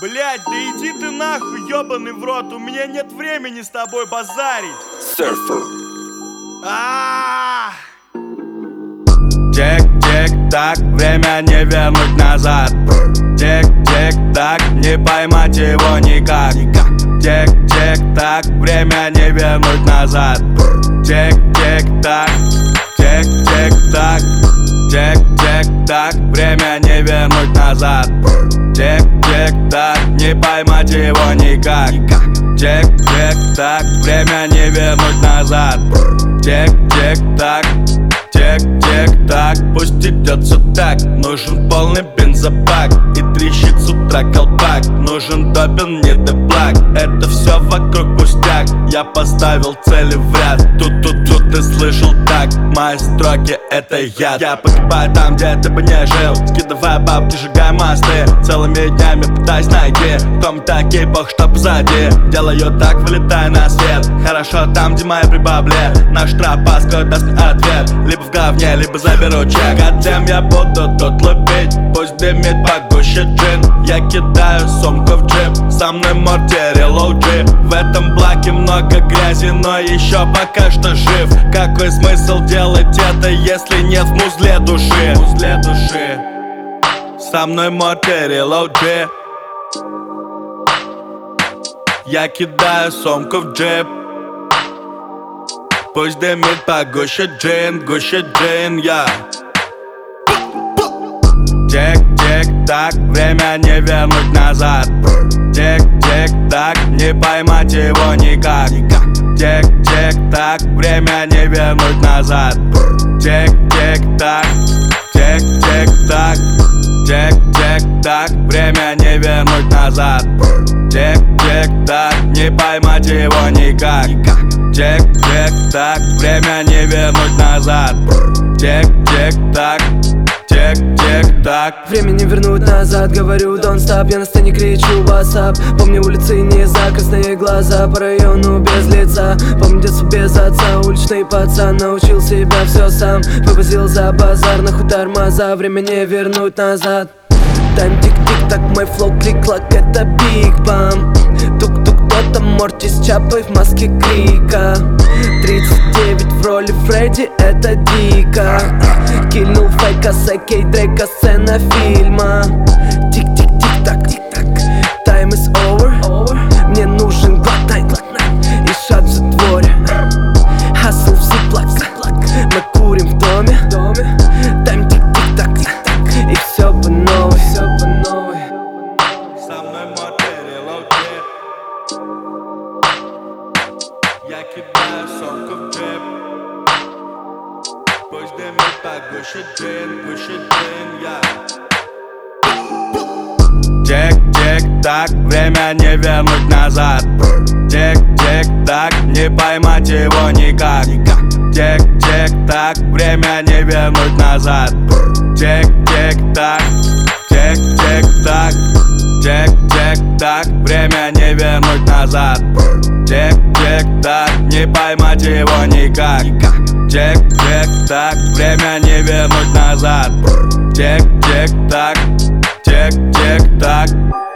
Блять, да иди ты нахуй, ёбаный в рот, у меня нет времени с тобой базарить. Surfer. Тик-тик-так, время не вернуть назад. Тик-тик-так, не поймать его никак. Тик-тик-так, время не вернуть назад. Тик-тик-так, тик-тик-так, тик-тик-так, время не вернуть назад. Тик-тик-так, не поймать его никак. Тик-тик-так, время не вернуть назад. Тик-тик-так, тик-тик-так, пусть идется так. Нужен полный бензобак и трещит с утра колпак. Нужен допин, не деплак, это все вокруг пустяк. Я поставил цели в ряд, тут ты слышал так. Мои строки это яд. Я погибаю там, где ты бы не жил. Скидывая бабки, сжигая мосты. Целыми днями пытаюсь найти в ком такие бог, что позади. Делаю так, вылетая на свет. Хорошо там, где мои при бабле. Наш тропа скоро даст мне ответ. Либо в говне, либо заберу чек. Отдем я буду тут лупить, пусть дымит погуще джин. Я кидаю сумку в джип, со мной Морти, релоуджи. В этом блоке много грязи, но еще пока что жив. Какой смысл делать это, если нет в музле души? Музле души. Со мной Морти, релоуджи. Я кидаю сумку в джип, пусть дымит погуще джин, гуще джин, я. Тик-тик-так, время не вернуть назад. Тик-тик-так, не поймать его никак. Тик-тик-так, время не вернуть назад. Тик-тик-так, тик-тик-так, тик-тик-так, время не вернуть назад. Тик-тик-так, не поймать его никак. Тик-тик-так, время не вернуть назад. Тик-тик-так, тик-тик-так. Время не вернуть назад, говорю don't stop. Я на сцене кричу WhatsApp. Помню улицы не за красные глаза, по району без лица. Помню детство без отца, уличный пацан. Научил себя все сам, вывозил за базар на хутор маза. Время не вернуть назад. Тайм тик-тик-так, мой флоу клик-клак, это биг бам. Тук-тук, кто-то Морти с Чапой в маске крика. 39 в роли Фредди, это дико. Кильнул фейка, Сэкей, Дрейка, сцена фильма. Тик-тик-тик-так, тик-так, time is over. Мне нужен глотнайт и шаг в затворе. Хасл в зиплак, мы курим в доме. Тайм тик-тик-так, тик-так, и все по новой. Со мной Морти, релоуджи. Я кидаю сумку в джип, пусть дымит погуще джин, гуще джин, я. Тик-тик-так, время не вернуть назад. Тик-тик-так, не поймать его никак. Тик-тик-так, время не вернуть назад. Тик-тик-так, тик-тик-так, тик-тик-так, время не вернуть назад. Тик-тик-так, не поймать его никак. Тик-тик-так, время не вернуть назад. Тик-тик-так, тик-тик-так.